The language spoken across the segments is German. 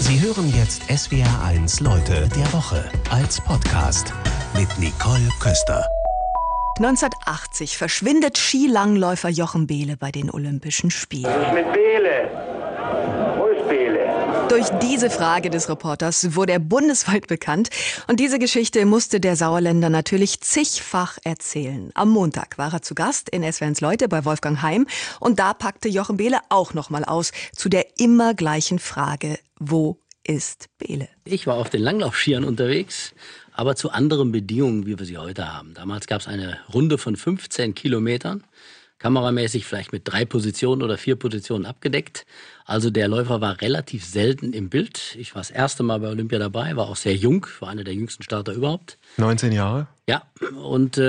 Sie hören jetzt SWR1 Leute der Woche als Podcast mit Nicole Köster. 1980 verschwindet Skilangläufer Jochen Behle bei den Olympischen Spielen. Was ist mit Behle? Wo ist Behle? Durch diese Frage des Reporters wurde er bundesweit bekannt. Und diese Geschichte musste der Sauerländer natürlich zigfach erzählen. Am Montag war er zu Gast in SWR1 Leute bei Wolfgang Heim. Und da packte Jochen Behle auch nochmal aus zu der immer gleichen Frage: Wo ist Behle? Ich war auf den Langlaufskiern unterwegs, aber zu anderen Bedingungen, wie wir sie heute haben. Damals gab es eine Runde von 15 Kilometern, kameramäßig vielleicht mit 3 Positionen oder 4 Positionen abgedeckt. Also der Läufer war relativ selten im Bild. Ich war das erste Mal bei Olympia dabei, war auch sehr jung, war einer der jüngsten Starter überhaupt. 19 Jahre? Ja, und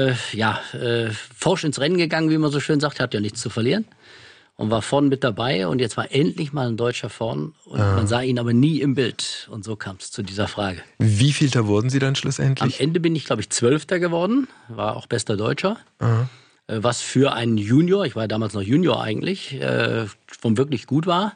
forsch ins Rennen gegangen, wie man so schön sagt, hat ja nichts zu verlieren. Und war vorn mit dabei und jetzt war endlich mal ein Deutscher vorn und man sah ihn aber nie im Bild. Und so kam es zu dieser Frage. Wie vielter wurden Sie dann schlussendlich? Am Ende bin ich, glaube ich, 12. geworden, war auch bester Deutscher. Was für einen Junior, ich war damals noch Junior eigentlich, vom wirklich gut war.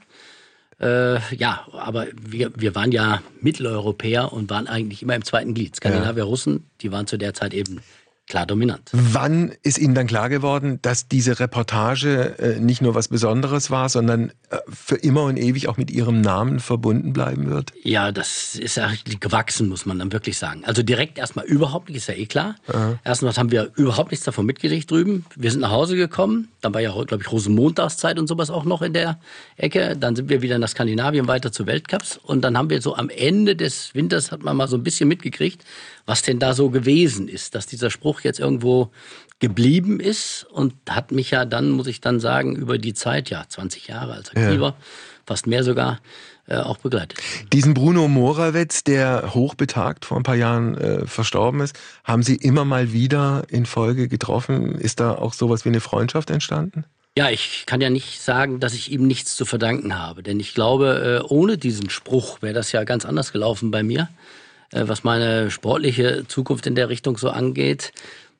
Ja, aber wir waren ja Mitteleuropäer und waren eigentlich immer im zweiten Glied. Skandinavier, Russen, die waren zu der Zeit eben klar dominant. Wann ist Ihnen dann klar geworden, dass diese Reportage nicht nur was Besonderes war, sondern für immer und ewig auch mit Ihrem Namen verbunden bleiben wird? Ja, das ist ja gewachsen, muss man dann wirklich sagen. Also direkt erstmal überhaupt nicht, ist ja eh klar. Erstmal haben wir überhaupt nichts davon mitgekriegt drüben. Wir sind nach Hause gekommen, dann war ja, glaube ich, Rosenmontagszeit und sowas auch noch in der Ecke. Dann sind wir wieder nach Skandinavien weiter zu Weltcups und dann haben wir so am Ende des Winters, hat man mal so ein bisschen mitgekriegt, was denn da so gewesen ist, dass dieser Spruch jetzt irgendwo geblieben ist und hat mich ja dann, muss ich dann sagen, über die Zeit, 20 Jahre als Aktiver, fast mehr sogar, auch begleitet. Diesen Bruno Morawetz, der hochbetagt vor ein paar Jahren verstorben ist, haben Sie immer mal wieder in Folge getroffen? Ist da auch sowas wie eine Freundschaft entstanden? Ja, ich kann ja nicht sagen, dass ich ihm nichts zu verdanken habe, denn ich glaube, ohne diesen Spruch wäre das ja ganz anders gelaufen bei mir. Was meine sportliche Zukunft in der Richtung so angeht,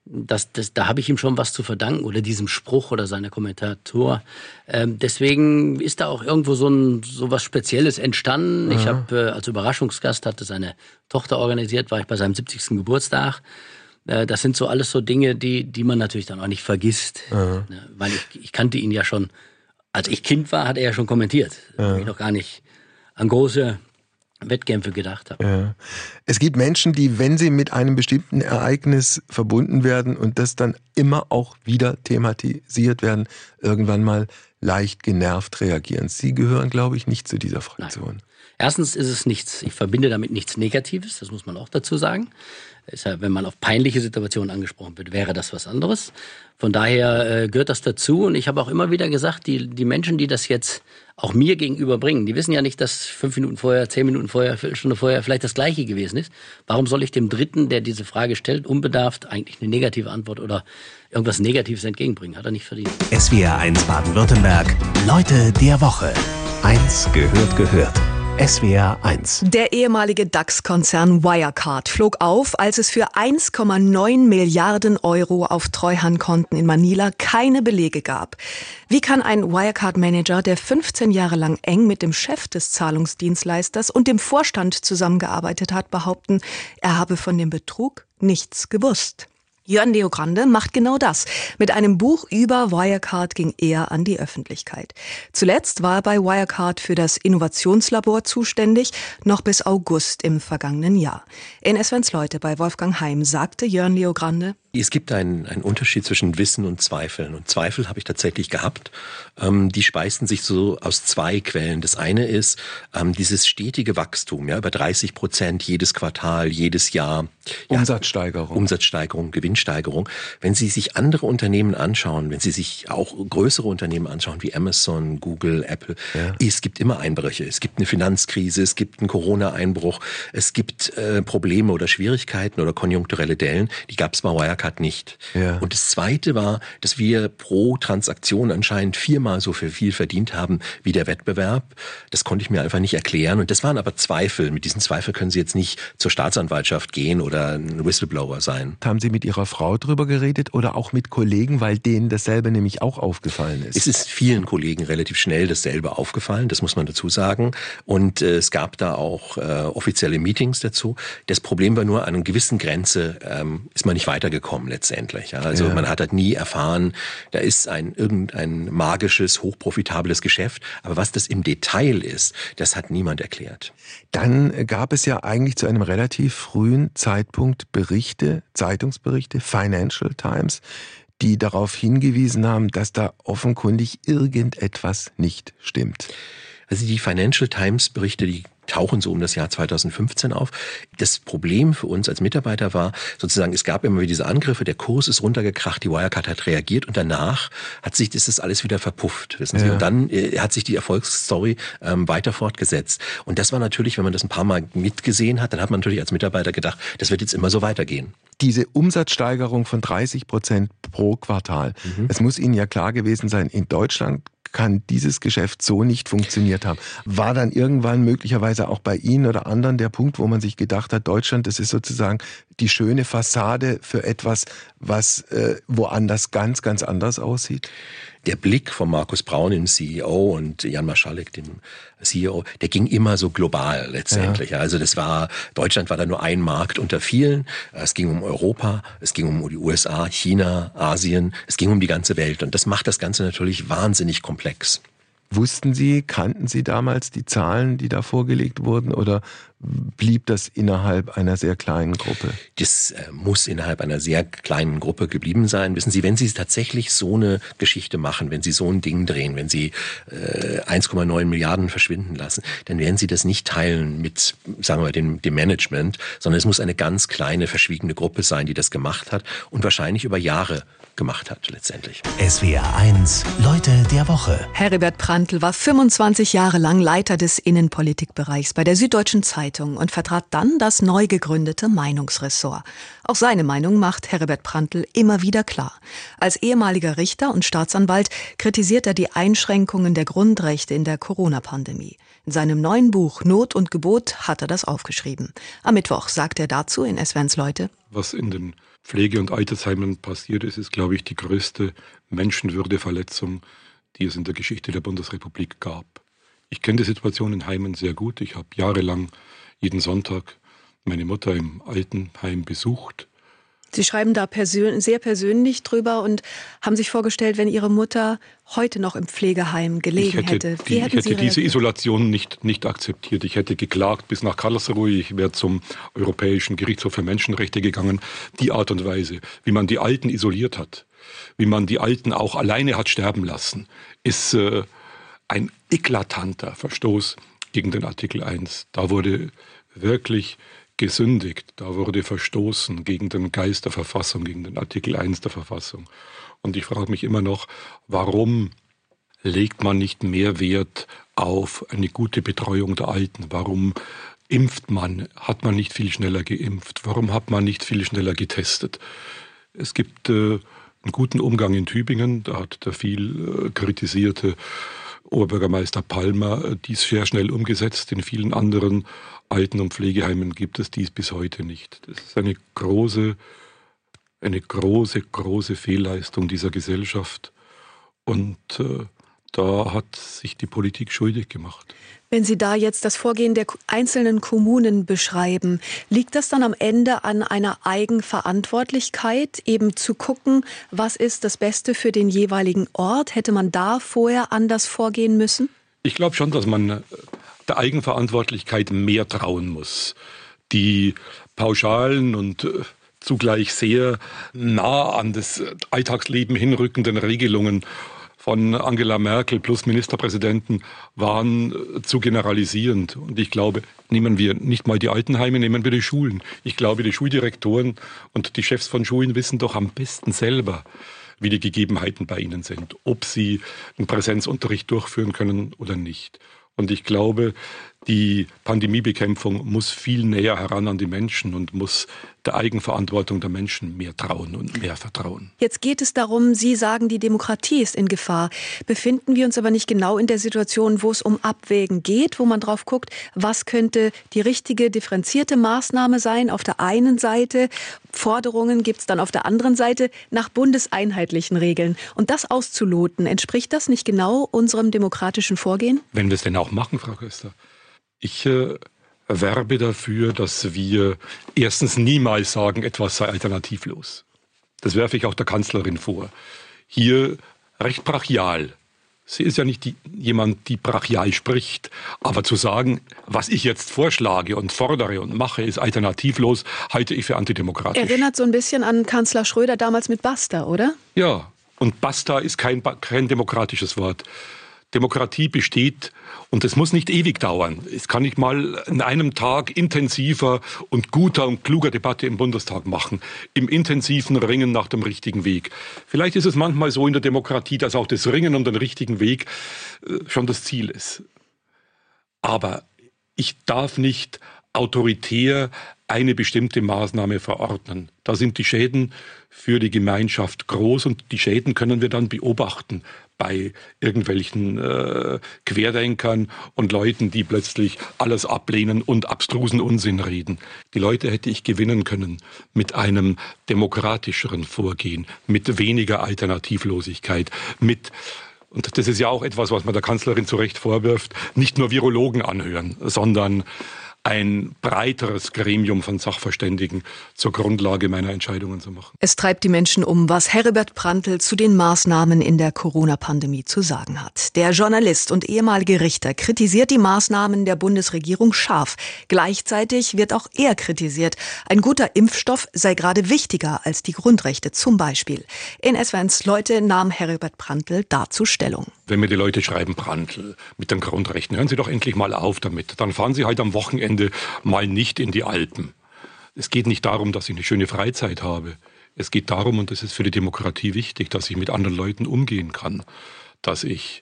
da habe ich ihm schon was zu verdanken oder diesem Spruch oder seiner Kommentatur. Deswegen ist da auch irgendwo so was Spezielles entstanden. Ich habe als Überraschungsgast, hatte seine Tochter organisiert, war ich bei seinem 70. Geburtstag. Das sind so alles so Dinge, die man natürlich dann auch nicht vergisst. Weil ich kannte ihn ja schon, als ich Kind war, hat er ja schon kommentiert. Ich noch gar nicht an große Wettkämpfe gedacht habe. Ja. Es gibt Menschen, die, wenn sie mit einem bestimmten Ereignis verbunden werden und das dann immer auch wieder thematisiert werden, irgendwann mal leicht genervt reagieren. Sie gehören, glaube ich, nicht zu dieser Fraktion. Nein. Erstens ist es nichts, ich verbinde damit nichts Negatives, das muss man auch dazu sagen. Ist ja, wenn man auf peinliche Situationen angesprochen wird, wäre das was anderes. Von daher gehört das dazu. Und ich habe auch immer wieder gesagt, die Menschen, die das jetzt auch mir gegenüber bringen, die wissen ja nicht, dass 5 Minuten vorher, 10 Minuten vorher, Viertelstunde vorher vielleicht das Gleiche gewesen ist. Warum soll ich dem Dritten, der diese Frage stellt, unbedarft eigentlich eine negative Antwort oder irgendwas Negatives entgegenbringen? Hat er nicht verdient. SWR1 Baden-Württemberg, Leute der Woche. 1 gehört. SWR1. Der ehemalige DAX-Konzern Wirecard flog auf, als es für 1,9 Milliarden Euro auf Treuhandkonten in Manila keine Belege gab. Wie kann ein Wirecard-Manager, der 15 Jahre lang eng mit dem Chef des Zahlungsdienstleisters und dem Vorstand zusammengearbeitet hat, behaupten, er habe von dem Betrug nichts gewusst? Jörn Leogrande macht genau das. Mit einem Buch über Wirecard ging er an die Öffentlichkeit. Zuletzt war er bei Wirecard für das Innovationslabor zuständig, noch bis August im vergangenen Jahr. In SWR1 Leute bei Wolfgang Heim sagte Jörn Leogrande: Es gibt einen Unterschied zwischen Wissen und Zweifeln. Und Zweifel habe ich tatsächlich gehabt. Die speisen sich so aus 2 Quellen. Das eine ist dieses stetige Wachstum, über 30% jedes Quartal, jedes Jahr. Umsatzsteigerung, Gewinnsteigerung. Wenn Sie sich andere Unternehmen anschauen, wenn Sie sich auch größere Unternehmen anschauen, wie Amazon, Google, Apple, es gibt immer Einbrüche. Es gibt eine Finanzkrise, es gibt einen Corona-Einbruch, es gibt Probleme oder Schwierigkeiten oder konjunkturelle Dellen. Die gab es bei Wirecard Wirecard nicht. Ja. Und das Zweite war, dass wir pro Transaktion anscheinend 4-mal so viel verdient haben wie der Wettbewerb. Das konnte ich mir einfach nicht erklären. Und das waren aber Zweifel. Mit diesen Zweifeln können Sie jetzt nicht zur Staatsanwaltschaft gehen oder ein Whistleblower sein. Haben Sie mit Ihrer Frau drüber geredet oder auch mit Kollegen, weil denen dasselbe nämlich auch aufgefallen ist? Es ist vielen Kollegen relativ schnell dasselbe aufgefallen, das muss man dazu sagen. Und es gab da auch offizielle Meetings dazu. Das Problem war nur, an einer gewissen Grenze ist man nicht weitergekommen letztendlich. Ja? Also man hat halt nie erfahren, da ist irgendein magisches, hochprofitables Geschäft. Aber was das im Detail ist, das hat niemand erklärt. Dann gab es ja eigentlich zu einem relativ frühen Zeitpunkt Berichte, Zeitungsberichte, Financial Times, die darauf hingewiesen haben, dass da offenkundig irgendetwas nicht stimmt. Also die Financial Times Berichte, die tauchen so um das Jahr 2015 auf. Das Problem für uns als Mitarbeiter war sozusagen, es gab immer wieder diese Angriffe, der Kurs ist runtergekracht, die Wirecard hat reagiert und danach ist das alles wieder verpufft, wissen Sie. Und dann hat sich die Erfolgsstory weiter fortgesetzt. Und das war natürlich, wenn man das ein paar Mal mitgesehen hat, dann hat man natürlich als Mitarbeiter gedacht, das wird jetzt immer so weitergehen. Diese Umsatzsteigerung von 30% pro Quartal, es muss Ihnen ja klar gewesen sein, in Deutschland kann dieses Geschäft so nicht funktioniert haben. War dann irgendwann möglicherweise auch bei Ihnen oder anderen der Punkt, wo man sich gedacht hat, Deutschland, das ist sozusagen die schöne Fassade für etwas, was woanders ganz, ganz anders aussieht? Der Blick von Markus Braun, dem CEO, und Jan Marschalek, dem CEO, der ging immer so global letztendlich. Ja. Also Deutschland war da nur ein Markt unter vielen. Es ging um Europa, es ging um die USA, China, Asien, es ging um die ganze Welt. Und das macht das Ganze natürlich wahnsinnig komplex. Kannten Sie damals die Zahlen, die da vorgelegt wurden, oder blieb das innerhalb einer sehr kleinen Gruppe? Das muss innerhalb einer sehr kleinen Gruppe geblieben sein. Wissen Sie, wenn Sie tatsächlich so eine Geschichte machen, wenn Sie so ein Ding drehen, wenn Sie 1,9 Milliarden verschwinden lassen, dann werden Sie das nicht teilen mit, sagen wir, dem Management, sondern es muss eine ganz kleine, verschwiegene Gruppe sein, die das gemacht hat und wahrscheinlich über Jahre gemacht hat letztendlich. SWR 1, Leute der Woche. Heribert Prantl war 25 Jahre lang Leiter des Innenpolitikbereichs bei der Süddeutschen Zeitung und vertrat dann das neu gegründete Meinungsressort. Auch seine Meinung macht Heribert Prantl immer wieder klar. Als ehemaliger Richter und Staatsanwalt kritisiert er die Einschränkungen der Grundrechte in der Corona-Pandemie. In seinem neuen Buch Not und Gebot hat er das aufgeschrieben. Am Mittwoch sagt er dazu in SWR 1 Leute: Was in den Pflege- und Altersheimen passiert ist, glaube ich, die größte Menschenwürdeverletzung, die es in der Geschichte der Bundesrepublik gab. Ich kenne die Situation in Heimen sehr gut. Ich habe jahrelang jeden Sonntag meine Mutter im Altenheim besucht. Sie schreiben da sehr persönlich drüber und haben sich vorgestellt, wenn Ihre Mutter heute noch im Pflegeheim gelegen hätte. Ich hätte diese Isolation nicht akzeptiert. Ich hätte geklagt bis nach Karlsruhe. Ich wäre zum Europäischen Gerichtshof für Menschenrechte gegangen. Die Art und Weise, wie man die Alten isoliert hat, wie man die Alten auch alleine hat sterben lassen, ist ein eklatanter Verstoß gegen den Artikel 1. Da wurde wirklich gesündigt, da wurde verstoßen gegen den Geist der Verfassung, gegen den Artikel 1 der Verfassung. Und ich frage mich immer noch, warum legt man nicht mehr Wert auf eine gute Betreuung der Alten? Warum hat man nicht viel schneller geimpft? Warum hat man nicht viel schneller getestet? Es gibt einen guten Umgang in Tübingen, da hat der viel kritisierte Oberbürgermeister Palmer dies sehr schnell umgesetzt. In vielen anderen Alten- und Pflegeheimen gibt es dies bis heute nicht. Das ist eine große Fehlleistung dieser Gesellschaft. Und da hat sich die Politik schuldig gemacht. Wenn Sie da jetzt das Vorgehen der einzelnen Kommunen beschreiben, liegt das dann am Ende an einer Eigenverantwortlichkeit, eben zu gucken, was ist das Beste für den jeweiligen Ort? Hätte man da vorher anders vorgehen müssen? Ich glaube schon, dass man der Eigenverantwortlichkeit mehr trauen muss. Die pauschalen und zugleich sehr nah an das Alltagsleben hinrückenden Regelungen von Angela Merkel plus Ministerpräsidenten waren zu generalisierend. Und ich glaube, nehmen wir nicht mal die Altenheime, nehmen wir die Schulen. Ich glaube, die Schuldirektoren und die Chefs von Schulen wissen doch am besten selber, wie die Gegebenheiten bei ihnen sind, ob sie einen Präsenzunterricht durchführen können oder nicht. Und ich glaube, Die Pandemiebekämpfung muss viel näher heran an die Menschen und muss der Eigenverantwortung der Menschen mehr trauen und mehr vertrauen. Jetzt geht es darum, Sie sagen, die Demokratie ist in Gefahr. Befinden wir uns aber nicht genau in der Situation, wo es um Abwägen geht, wo man drauf guckt, was könnte die richtige differenzierte Maßnahme sein? Auf der einen Seite Forderungen gibt es dann auf der anderen Seite nach bundeseinheitlichen Regeln. Und das auszuloten, entspricht das nicht genau unserem demokratischen Vorgehen? Wenn wir es denn auch machen, Frau Köster. Ich werbe dafür, dass wir erstens niemals sagen, etwas sei alternativlos. Das werfe ich auch der Kanzlerin vor. Hier recht brachial. Sie ist ja nicht jemand, die brachial spricht. Aber zu sagen, was ich jetzt vorschlage und fordere und mache, ist alternativlos, halte ich für antidemokratisch. Erinnert so ein bisschen an Kanzler Schröder damals mit Basta, oder? Ja, und Basta ist kein demokratisches Wort. Demokratie besteht, und es muss nicht ewig dauern. Es kann ich mal in einem Tag intensiver und guter und kluger Debatte im Bundestag machen. Im intensiven Ringen nach dem richtigen Weg. Vielleicht ist es manchmal so in der Demokratie, dass auch das Ringen um den richtigen Weg schon das Ziel ist. Aber ich darf nicht autoritär eine bestimmte Maßnahme verordnen. Da sind die Schäden für die Gemeinschaft groß und die Schäden können wir dann beobachten bei irgendwelchen Querdenkern und Leuten, die plötzlich alles ablehnen und abstrusen Unsinn reden. Die Leute hätte ich gewinnen können mit einem demokratischeren Vorgehen, mit weniger Alternativlosigkeit, und das ist ja auch etwas, was man der Kanzlerin zu Recht vorwirft, nicht nur Virologen anhören, sondern ein breiteres Gremium von Sachverständigen zur Grundlage meiner Entscheidungen zu machen. Es treibt die Menschen um, was Heribert Prantl zu den Maßnahmen in der Corona-Pandemie zu sagen hat. Der Journalist und ehemalige Richter kritisiert die Maßnahmen der Bundesregierung scharf. Gleichzeitig wird auch er kritisiert. Ein guter Impfstoff sei gerade wichtiger als die Grundrechte zum Beispiel. In SWRs Leute nahm Heribert Prantl dazu Stellung. Wenn mir die Leute schreiben, Prantl mit den Grundrechten, hören Sie doch endlich mal auf damit. Dann fahren Sie halt am Wochenende mal nicht in die Alpen. Es geht nicht darum, dass ich eine schöne Freizeit habe. Es geht darum, und das ist für die Demokratie wichtig, dass ich mit anderen Leuten umgehen kann, dass ich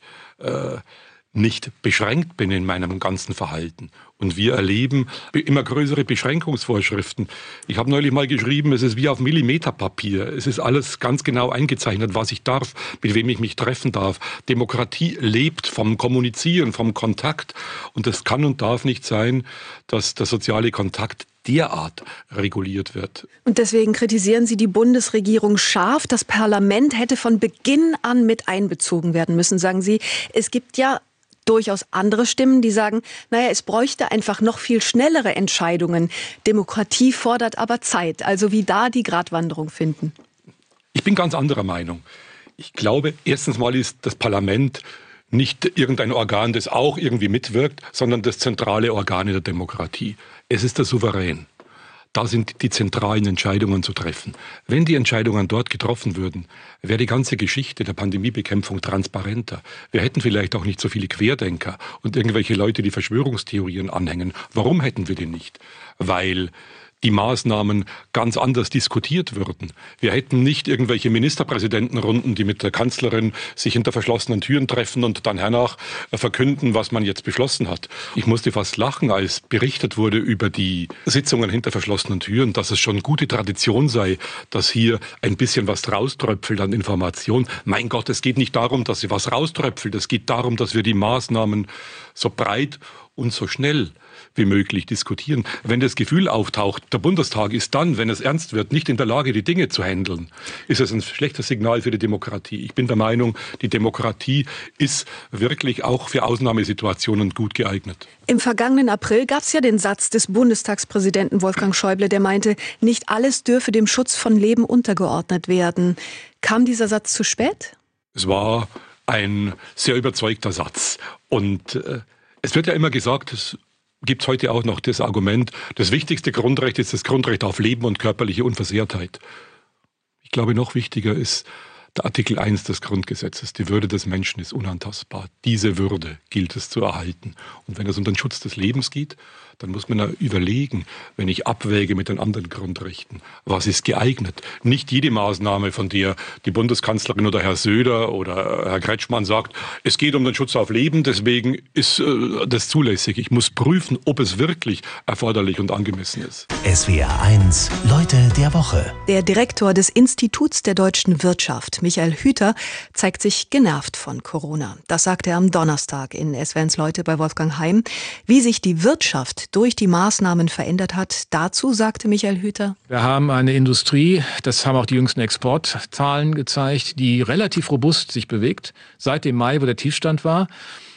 nicht beschränkt bin in meinem ganzen Verhalten. Und wir erleben immer größere Beschränkungsvorschriften. Ich habe neulich mal geschrieben, es ist wie auf Millimeterpapier. Es ist alles ganz genau eingezeichnet, was ich darf, mit wem ich mich treffen darf. Demokratie lebt vom Kommunizieren, vom Kontakt. Und es kann und darf nicht sein, dass der soziale Kontakt derart reguliert wird. Und deswegen kritisieren Sie die Bundesregierung scharf. Das Parlament hätte von Beginn an mit einbezogen werden müssen, sagen Sie. Es gibt ja durchaus andere Stimmen, die sagen, naja, es bräuchte einfach noch viel schnellere Entscheidungen. Demokratie fordert aber Zeit. Also wie da die Gratwanderung finden? Ich bin ganz anderer Meinung. Ich glaube, erstens mal ist das Parlament nicht irgendein Organ, das auch irgendwie mitwirkt, sondern das zentrale Organ in der Demokratie. Es ist der Souverän. Da sind die zentralen Entscheidungen zu treffen. Wenn die Entscheidungen dort getroffen würden, wäre die ganze Geschichte der Pandemiebekämpfung transparenter. Wir hätten vielleicht auch nicht so viele Querdenker und irgendwelche Leute, die Verschwörungstheorien anhängen. Warum hätten wir die nicht? Weil die Maßnahmen ganz anders diskutiert würden. Wir hätten nicht irgendwelche Ministerpräsidentenrunden, die mit der Kanzlerin sich hinter verschlossenen Türen treffen und dann hernach verkünden, was man jetzt beschlossen hat. Ich musste fast lachen, als berichtet wurde über die Sitzungen hinter verschlossenen Türen, dass es schon gute Tradition sei, dass hier ein bisschen was rauströpfelt an Information. Mein Gott, es geht nicht darum, dass sie was rauströpfelt. Es geht darum, dass wir die Maßnahmen so breit und so schnell wie möglich diskutieren. Wenn das Gefühl auftaucht, der Bundestag ist dann, wenn es ernst wird, nicht in der Lage, die Dinge zu handeln, ist es ein schlechtes Signal für die Demokratie. Ich bin der Meinung, die Demokratie ist wirklich auch für Ausnahmesituationen gut geeignet. Im vergangenen April gab es ja den Satz des Bundestagspräsidenten Wolfgang Schäuble, der meinte, nicht alles dürfe dem Schutz von Leben untergeordnet werden. Kam dieser Satz zu spät? Es war ein sehr überzeugter Satz. Und es wird ja immer gesagt, es gibt heute auch noch das Argument, das wichtigste Grundrecht ist das Grundrecht auf Leben und körperliche Unversehrtheit. Ich glaube, noch wichtiger ist, der Artikel 1 des Grundgesetzes. Die Würde des Menschen ist unantastbar. Diese Würde gilt es zu erhalten. Und wenn es um den Schutz des Lebens geht, dann muss man ja überlegen, wenn ich abwäge mit den anderen Grundrechten, was ist geeignet? Nicht jede Maßnahme, von der die Bundeskanzlerin oder Herr Söder oder Herr Kretschmann sagt, es geht um den Schutz auf Leben, deswegen ist das zulässig. Ich muss prüfen, ob es wirklich erforderlich und angemessen ist. SWR 1, Leute der Woche. Der Direktor des Instituts der deutschen Wirtschaft, Michael Hüter, zeigt sich genervt von Corona. Das sagte er am Donnerstag in SWR 1 Leute bei Wolfgang Heim. Wie sich die Wirtschaft durch die Maßnahmen verändert hat, dazu sagte Michael Hüter: Wir haben eine Industrie, das haben auch die jüngsten Exportzahlen gezeigt, die relativ robust sich bewegt, seit dem Mai, wo der Tiefstand war.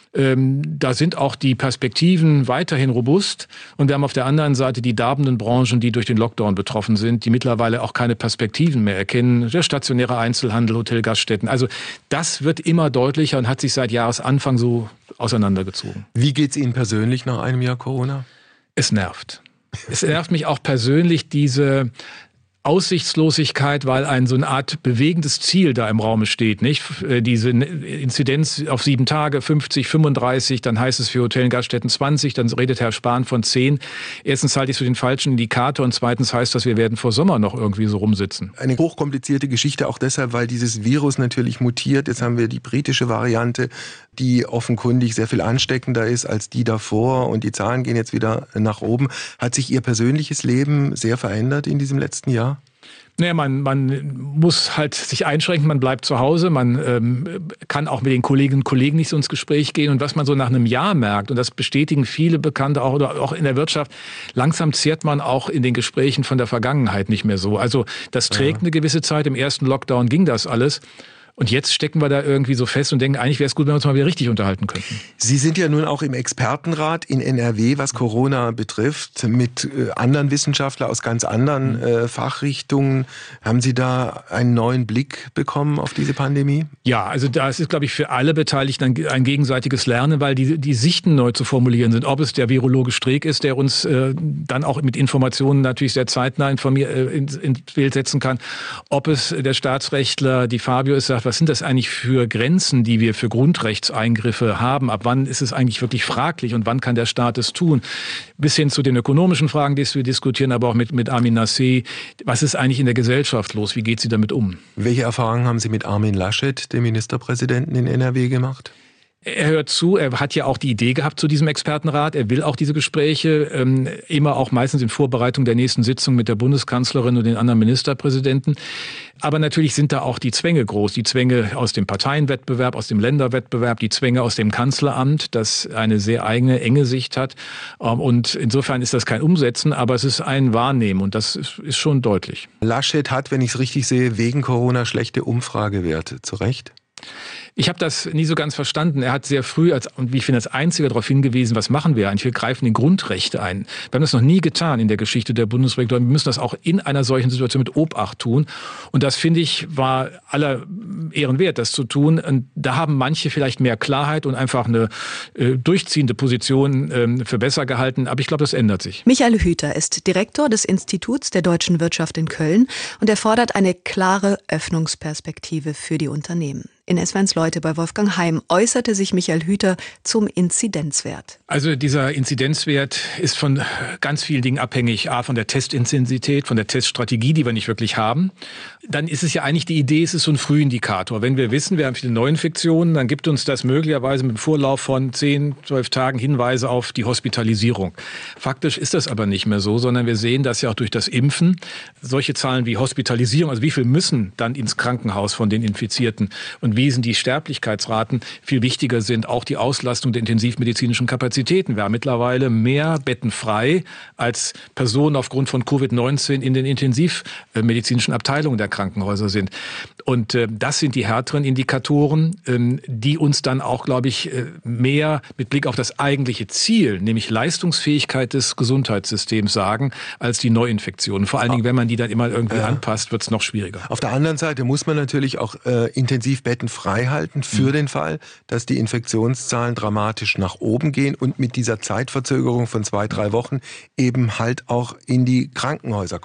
Da sind auch die Perspektiven weiterhin robust. Und wir haben auf der anderen Seite die darbenden Branchen, die durch den Lockdown betroffen sind, die mittlerweile auch keine Perspektiven mehr erkennen. Der stationäre Einzelhandel, Hotel, Gaststätten. Also das wird immer deutlicher und hat sich seit Jahresanfang so auseinandergezogen. Wie geht's Ihnen persönlich nach einem Jahr Corona? Es nervt. Es nervt mich auch persönlich, diese Aussichtslosigkeit, weil so eine Art bewegendes Ziel da im Raume steht, nicht? Diese Inzidenz auf 7 Tage, 50, 35, dann heißt es für Hotel- und Gaststätten 20, dann redet Herr Spahn von 10. Erstens halte ich es für den falschen Indikator und zweitens heißt das, wir werden vor Sommer noch irgendwie so rumsitzen. Eine hochkomplizierte Geschichte, auch deshalb, weil dieses Virus natürlich mutiert. Jetzt haben wir die britische Variante, die offenkundig sehr viel ansteckender ist als die davor und die Zahlen gehen jetzt wieder nach oben. Hat sich Ihr persönliches Leben sehr verändert in diesem letzten Jahr? Naja, man muss halt sich einschränken, man bleibt zu Hause, man kann auch mit den Kolleginnen und Kollegen nicht so ins Gespräch gehen. Und was man so nach einem Jahr merkt, und das bestätigen viele Bekannte auch, oder auch in der Wirtschaft, langsam zehrt man auch in den Gesprächen von der Vergangenheit nicht mehr so. Also das trägt eine gewisse Zeit, im ersten Lockdown ging das alles. Und jetzt stecken wir da irgendwie so fest und denken, eigentlich wäre es gut, wenn wir uns mal wieder richtig unterhalten könnten. Sie sind ja nun auch im Expertenrat in NRW, was Corona betrifft, mit anderen Wissenschaftlern aus ganz anderen Fachrichtungen. Haben Sie da einen neuen Blick bekommen auf diese Pandemie? Ja, also da ist, glaube ich, für alle Beteiligten ein gegenseitiges Lernen, weil die Sichten neu zu formulieren sind. Ob es der Virologe Streeck ist, der uns dann auch mit Informationen natürlich sehr zeitnah ins Bild setzen kann. Ob es der Staatsrechtler, die Fabio ist, sagt, was sind das eigentlich für Grenzen, die wir für Grundrechtseingriffe haben? Ab wann ist es eigentlich wirklich fraglich und wann kann der Staat es tun? Bis hin zu den ökonomischen Fragen, die wir diskutieren, aber auch mit Armin Laschet. Was ist eigentlich in der Gesellschaft los? Wie geht sie damit um? Welche Erfahrungen haben Sie mit Armin Laschet, dem Ministerpräsidenten in NRW, gemacht? Er hört zu, er hat ja auch die Idee gehabt zu diesem Expertenrat, er will auch diese Gespräche, immer auch meistens in Vorbereitung der nächsten Sitzung mit der Bundeskanzlerin und den anderen Ministerpräsidenten. Aber natürlich sind da auch die Zwänge groß, die Zwänge aus dem Parteienwettbewerb, aus dem Länderwettbewerb, die Zwänge aus dem Kanzleramt, das eine sehr eigene, enge Sicht hat. Und insofern ist das kein Umsetzen, aber es ist ein Wahrnehmen und das ist schon deutlich. Laschet hat, wenn ich es richtig sehe, wegen Corona schlechte Umfragewerte, zu Recht? Ich habe das nie so ganz verstanden. Er hat sehr früh, und wie ich finde, als Einziger darauf hingewiesen, was machen wir eigentlich? Wir greifen in Grundrechte ein. Wir haben das noch nie getan in der Geschichte der Bundesrepublik. Wir müssen das auch in einer solchen Situation mit Obacht tun. Und das, finde ich, war aller Ehren wert, das zu tun. Und da haben manche vielleicht mehr Klarheit und einfach eine durchziehende Position für besser gehalten. Aber ich glaube, das ändert sich. Michael Hüter ist Direktor des Instituts der deutschen Wirtschaft in Köln und er fordert eine klare Öffnungsperspektive für die Unternehmen. In SWR 1 Leute bei Wolfgang Heim äußerte sich Michael Hüter zum Inzidenzwert. Also dieser Inzidenzwert ist von ganz vielen Dingen abhängig. A, von der Testintensität, von der Teststrategie, die wir nicht wirklich haben. Dann ist es ja eigentlich die Idee, es ist so ein Frühindikator. Wenn wir wissen, wir haben viele Neuinfektionen, dann gibt uns das möglicherweise mit dem Vorlauf von 10, 12 Tagen Hinweise auf die Hospitalisierung. Faktisch ist das aber nicht mehr so, sondern wir sehen, dass ja auch durch das Impfen solche Zahlen wie Hospitalisierung, also wie viel müssen dann ins Krankenhaus von den Infizierten und wie sind die Sterblichkeitsraten, viel wichtiger sind auch die Auslastung der intensivmedizinischen Kapazitäten. Wir haben mittlerweile mehr Betten frei, als Personen aufgrund von Covid-19 in den intensivmedizinischen Abteilungen der Krankenhäuser sind. Und das sind die härteren Indikatoren, die uns dann auch, glaube ich, mehr mit Blick auf das eigentliche Ziel, nämlich Leistungsfähigkeit des Gesundheitssystems sagen, als die Neuinfektionen. Vor allen Dingen, wenn man die dann immer irgendwie anpasst, wird es noch schwieriger. Auf der anderen Seite muss man natürlich auch Intensivbetten frei halten für den Fall, dass die Infektionszahlen dramatisch nach oben gehen und mit dieser Zeitverzögerung von 2-3 Wochen eben halt auch in die Krankenhäuser kommen.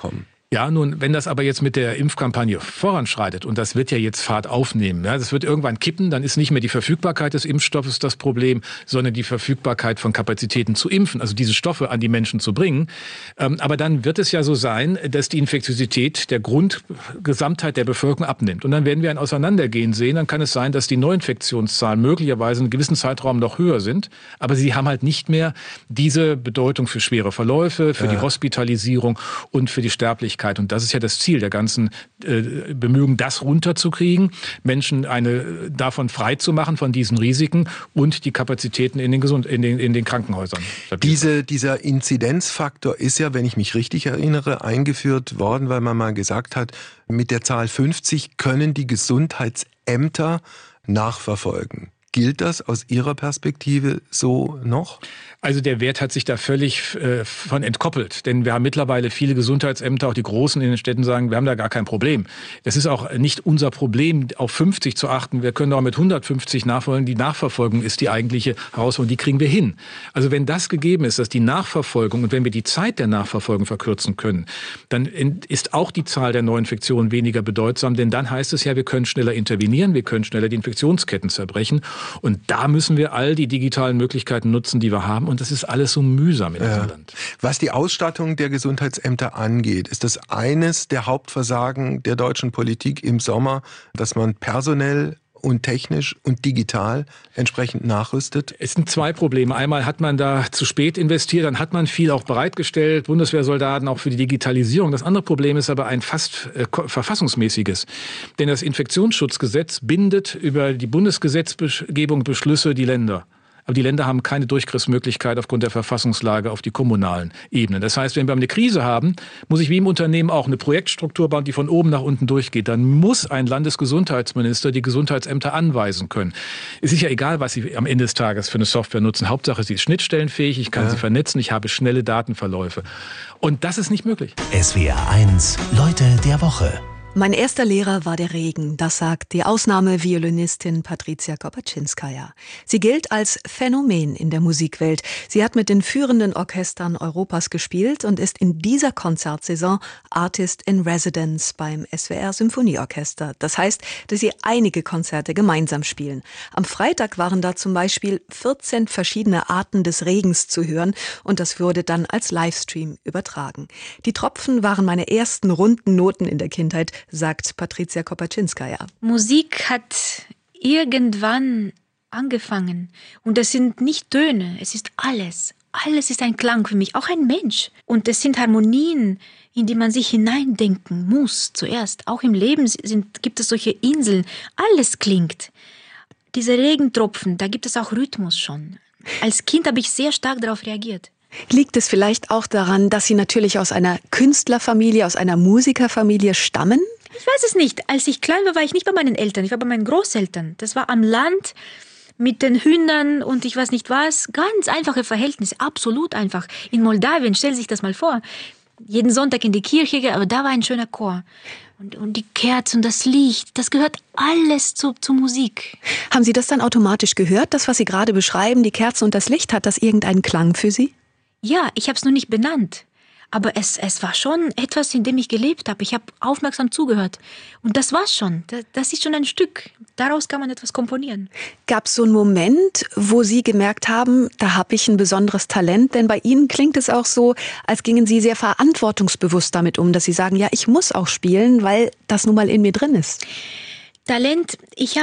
Ja, nun, wenn das aber jetzt mit der Impfkampagne voranschreitet und das wird ja jetzt Fahrt aufnehmen, ja, das wird irgendwann kippen, dann ist nicht mehr die Verfügbarkeit des Impfstoffes das Problem, sondern die Verfügbarkeit von Kapazitäten zu impfen, also diese Stoffe an die Menschen zu bringen. Aber dann wird es ja so sein, dass die Infektiosität der Grundgesamtheit der Bevölkerung abnimmt. Und dann werden wir ein Auseinandergehen sehen. Dann kann es sein, dass die Neuinfektionszahlen möglicherweise in einem gewissen Zeitraum noch höher sind. Aber sie haben halt nicht mehr diese Bedeutung für schwere Verläufe, für die Hospitalisierung und für die Sterblichkeit. Und das ist ja das Ziel der ganzen Bemühungen, das runterzukriegen, Menschen davon frei zu machen, von diesen Risiken und die Kapazitäten in den Krankenhäusern. Dieser Inzidenzfaktor ist ja, wenn ich mich richtig erinnere, eingeführt worden, weil man mal gesagt hat, mit der Zahl 50 können die Gesundheitsämter nachverfolgen. Gilt das aus Ihrer Perspektive so noch? Also der Wert hat sich da völlig von entkoppelt. Denn wir haben mittlerweile viele Gesundheitsämter, auch die Großen in den Städten sagen, wir haben da gar kein Problem. Das ist auch nicht unser Problem, auf 50 zu achten. Wir können auch mit 150 nachfolgen. Die Nachverfolgung ist die eigentliche Herausforderung, die kriegen wir hin. Also wenn das gegeben ist, dass die Nachverfolgung und wenn wir die Zeit der Nachverfolgung verkürzen können, dann ist auch die Zahl der Neuinfektionen weniger bedeutsam. Denn dann heißt es ja, wir können schneller intervenieren, wir können schneller die Infektionsketten zerbrechen. Und da müssen wir all die digitalen Möglichkeiten nutzen, die wir haben. Und das ist alles so mühsam in diesem Land. Was die Ausstattung der Gesundheitsämter angeht, ist das eines der Hauptversagen der deutschen Politik im Sommer, dass man personell und technisch und digital entsprechend nachrüstet? Es sind zwei Probleme. Einmal hat man da zu spät investiert, dann hat man viel auch bereitgestellt, Bundeswehrsoldaten auch für die Digitalisierung. Das andere Problem ist aber ein fast verfassungsmäßiges. Denn das Infektionsschutzgesetz bindet über die Bundesgesetzgebung Beschlüsse die Länder. Aber die Länder haben keine Durchgriffsmöglichkeit aufgrund der Verfassungslage auf die kommunalen Ebenen. Das heißt, wenn wir eine Krise haben, muss ich wie im Unternehmen auch eine Projektstruktur bauen, die von oben nach unten durchgeht. Dann muss ein Landesgesundheitsminister die Gesundheitsämter anweisen können. Es ist ja egal, was Sie am Ende des Tages für eine Software nutzen. Hauptsache, sie ist schnittstellenfähig, ich kann sie vernetzen, ich habe schnelle Datenverläufe. Und das ist nicht möglich. SWR 1, Leute der Woche. Mein erster Lehrer war der Regen, das sagt die Ausnahmeviolinistin Patrycja Kopaczynskaja. Sie gilt als Phänomen in der Musikwelt. Sie hat mit den führenden Orchestern Europas gespielt und ist in dieser Konzertsaison Artist in Residence beim SWR Symphonieorchester. Das heißt, dass sie einige Konzerte gemeinsam spielen. Am Freitag waren da zum Beispiel 14 verschiedene Arten des Regens zu hören und das wurde dann als Livestream übertragen. Die Tropfen waren meine ersten runden Noten in der Kindheit, sagt Patrycja Kopaczynskaja. Musik hat irgendwann angefangen. Und das sind nicht Töne, es ist alles. Alles ist ein Klang für mich, auch ein Mensch. Und es sind Harmonien, in die man sich hineindenken muss zuerst. Auch im Leben gibt es solche Inseln. Alles klingt. Diese Regentropfen, da gibt es auch Rhythmus schon. Als Kind habe ich sehr stark darauf reagiert. Liegt es vielleicht auch daran, dass Sie natürlich aus einer Künstlerfamilie, aus einer Musikerfamilie stammen? Ich weiß es nicht. Als ich klein war ich nicht bei meinen Eltern, ich war bei meinen Großeltern. Das war am Land mit den Hühnern und ich weiß nicht was. Ganz einfache Verhältnisse, absolut einfach. In Moldawien, stellen Sie sich das mal vor. Jeden Sonntag in die Kirche, aber da war ein schöner Chor. Und die Kerzen, das Licht, das gehört alles zur Musik. Haben Sie das dann automatisch gehört, das, was Sie gerade beschreiben, die Kerzen und das Licht, hat das irgendeinen Klang für Sie? Ja, ich habe es nur nicht benannt. Aber es war schon etwas, in dem ich gelebt habe. Ich habe aufmerksam zugehört. Und das war's schon. Das ist schon ein Stück. Daraus kann man etwas komponieren. Gab es so einen Moment, wo Sie gemerkt haben, da habe ich ein besonderes Talent? Denn bei Ihnen klingt es auch so, als gingen Sie sehr verantwortungsbewusst damit um, dass Sie sagen, ja, ich muss auch spielen, weil das nun mal in mir drin ist. Talent, ich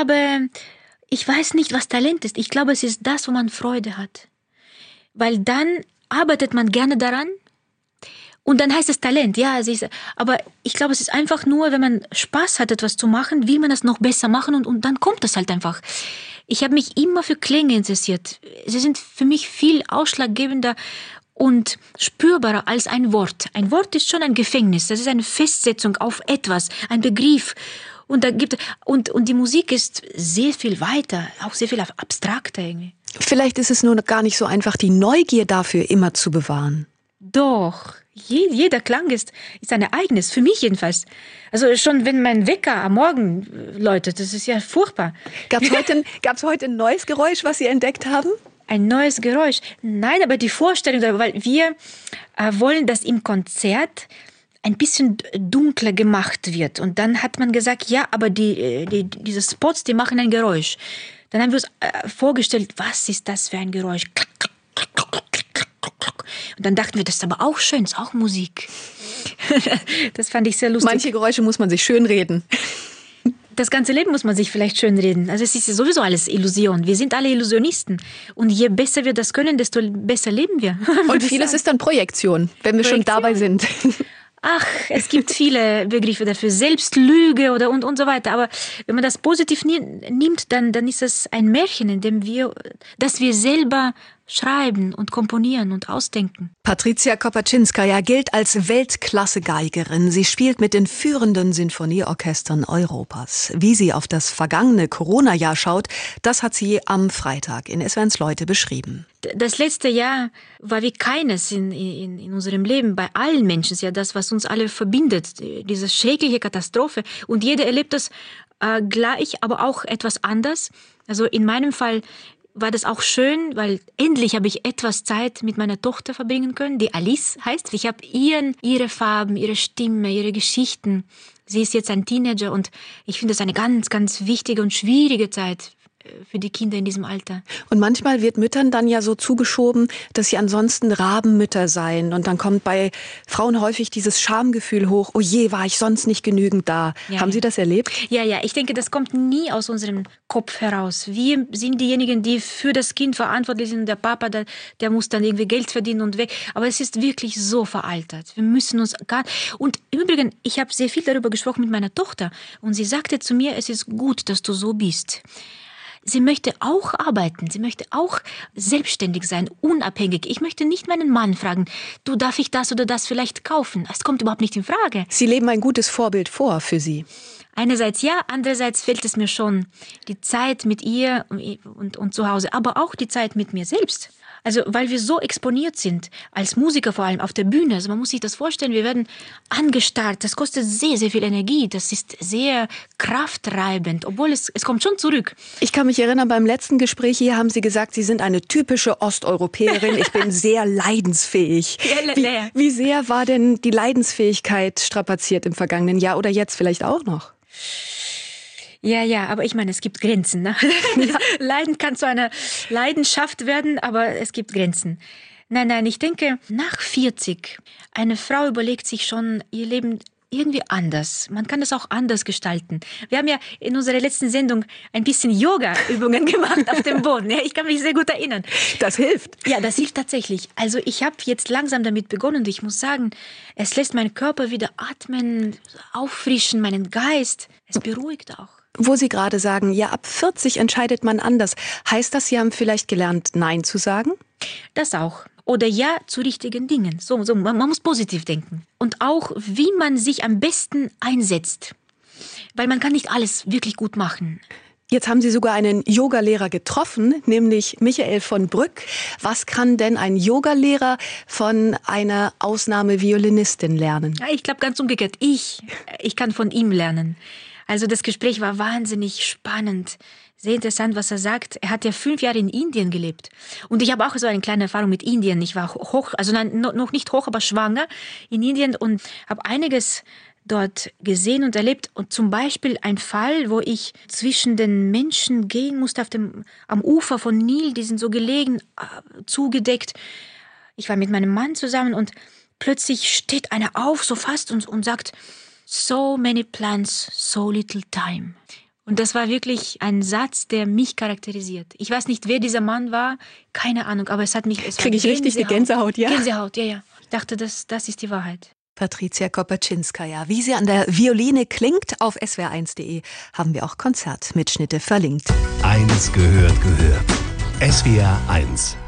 weiß nicht, was Talent ist. Ich glaube, es ist das, wo man Freude hat. Weil dann arbeitet man gerne daran. Und dann heißt es Talent, ja. Aber ich glaube, es ist einfach nur, wenn man Spaß hat, etwas zu machen, will man das noch besser machen und dann kommt das halt einfach. Ich habe mich immer für Klänge interessiert. Sie sind für mich viel ausschlaggebender und spürbarer als ein Wort. Ein Wort ist schon ein Gefängnis. Das ist eine Festsetzung auf etwas, ein Begriff. Und die Musik ist sehr viel weiter, auch sehr viel abstrakter irgendwie. Vielleicht ist es nur gar nicht so einfach, die Neugier dafür immer zu bewahren. Doch. Jeder Klang ist ein Ereignis, für mich jedenfalls. Also schon wenn mein Wecker am Morgen läutet, das ist ja furchtbar. Gab's heute ein neues Geräusch, was Sie entdeckt haben? Ein neues Geräusch? Nein, aber die Vorstellung, weil wir wollen, dass im Konzert ein bisschen dunkler gemacht wird. Und dann hat man gesagt, ja, aber diese Spots, die machen ein Geräusch. Dann haben wir uns vorgestellt, was ist das für ein Geräusch? Und dann dachten wir, das ist aber auch schön, das ist auch Musik. Das fand ich sehr lustig. Manche Geräusche muss man sich schön reden. Das ganze Leben muss man sich vielleicht schön reden. Also es ist ja sowieso alles Illusion. Wir sind alle Illusionisten. Und je besser wir das können, desto besser leben wir. Und vieles ist dann Projektion, wenn wir schon dabei sind. Ach, es gibt viele Begriffe dafür. Selbstlüge und so weiter. Aber wenn man das positiv nimmt, dann ist es ein Märchen, das wir selber schreiben und komponieren und ausdenken. Patricia Kopaczynskaja gilt als Weltklasse-Geigerin. Sie spielt mit den führenden Sinfonieorchestern Europas. Wie sie auf das vergangene Corona-Jahr schaut, das hat sie am Freitag in SWR1 Leute beschrieben. Das letzte Jahr war wie keines in unserem Leben, bei allen Menschen, ist ja das, was uns alle verbindet, diese schreckliche Katastrophe. Und jeder erlebt das gleich, aber auch etwas anders. Also in meinem Fall war das auch schön, weil endlich habe ich etwas Zeit mit meiner Tochter verbringen können, die Alice heißt. Ich habe ihre Farben, ihre Stimme, ihre Geschichten. Sie ist jetzt ein Teenager und ich finde das eine ganz, ganz wichtige und schwierige Zeit für die Kinder in diesem Alter. Und manchmal wird Müttern dann ja so zugeschoben, dass sie ansonsten Rabenmütter seien. Und dann kommt bei Frauen häufig dieses Schamgefühl hoch, oh je, war ich sonst nicht genügend da. Ja, Haben Sie das erlebt? Ja, ich denke, das kommt nie aus unserem Kopf heraus. Wir sind diejenigen, die für das Kind verantwortlich sind. Der Papa, der muss dann irgendwie Geld verdienen und weg. Aber es ist wirklich so veraltet. Wir müssen uns Und im Übrigen, ich habe sehr viel darüber gesprochen mit meiner Tochter. Und sie sagte zu mir, es ist gut, dass du so bist. Sie möchte auch arbeiten, sie möchte auch selbstständig sein, unabhängig. Ich möchte nicht meinen Mann fragen, du, darf ich das oder das vielleicht kaufen? Es kommt überhaupt nicht in Frage. Sie leben ein gutes Vorbild vor für Sie. Einerseits ja, andererseits fehlt es mir schon die Zeit mit ihr und zu Hause, aber auch die Zeit mit mir selbst. Also, weil wir so exponiert sind, als Musiker vor allem auf der Bühne. Also man muss sich das vorstellen, wir werden angestarrt. Das kostet sehr, sehr viel Energie. Das ist sehr kraftreibend, obwohl es kommt schon zurück. Ich kann mich erinnern, beim letzten Gespräch hier haben Sie gesagt, Sie sind eine typische Osteuropäerin. Ich bin sehr leidensfähig. Wie sehr war denn die Leidensfähigkeit strapaziert im vergangenen Jahr oder jetzt vielleicht auch noch? Ja, aber ich meine, es gibt Grenzen. Ne? Ja. Leiden kann zu einer Leidenschaft werden, aber es gibt Grenzen. Nein, ich denke, nach 40, eine Frau überlegt sich schon ihr Leben irgendwie anders. Man kann das auch anders gestalten. Wir haben ja in unserer letzten Sendung ein bisschen Yoga-Übungen gemacht auf dem Boden. Ja, ich kann mich sehr gut erinnern. Das hilft. Ja, das hilft tatsächlich. Also ich habe jetzt langsam damit begonnen und ich muss sagen, es lässt meinen Körper wieder atmen, auffrischen, meinen Geist. Es beruhigt auch. Wo Sie gerade sagen, ja, ab 40 entscheidet man anders. Heißt das, Sie haben vielleicht gelernt, Nein zu sagen? Das auch. Oder Ja zu richtigen Dingen. So, man muss positiv denken. Und auch, wie man sich am besten einsetzt. Weil man kann nicht alles wirklich gut machen. Jetzt haben Sie sogar einen Yogalehrer getroffen, nämlich Michael von Brück. Was kann denn ein Yogalehrer von einer Ausnahmeviolinistin lernen? Ja, ich glaube ganz umgekehrt. Ich kann von ihm lernen. Also das Gespräch war wahnsinnig spannend. Sehr interessant, was er sagt. Er hat ja 5 Jahre in Indien gelebt. Und ich habe auch so eine kleine Erfahrung mit Indien. Ich war noch nicht hoch, aber schwanger in Indien und habe einiges dort gesehen und erlebt. Und zum Beispiel ein Fall, wo ich zwischen den Menschen gehen musste, am Ufer von Nil, die sind so gelegen, zugedeckt. Ich war mit meinem Mann zusammen und plötzlich steht einer auf, so fast, und sagt, so many plants, so little time. Und das war wirklich ein Satz, der mich charakterisiert. Ich weiß nicht, wer dieser Mann war, keine Ahnung, aber es hat mich... Kriege ich richtig die Gänsehaut, ja? Gänsehaut, ja. Ich dachte, das ist die Wahrheit. Patricia Kopaczynskaja. Wie sie an der Violine klingt, auf swr1.de haben wir auch Konzertmitschnitte verlinkt. Eines gehört. SWR1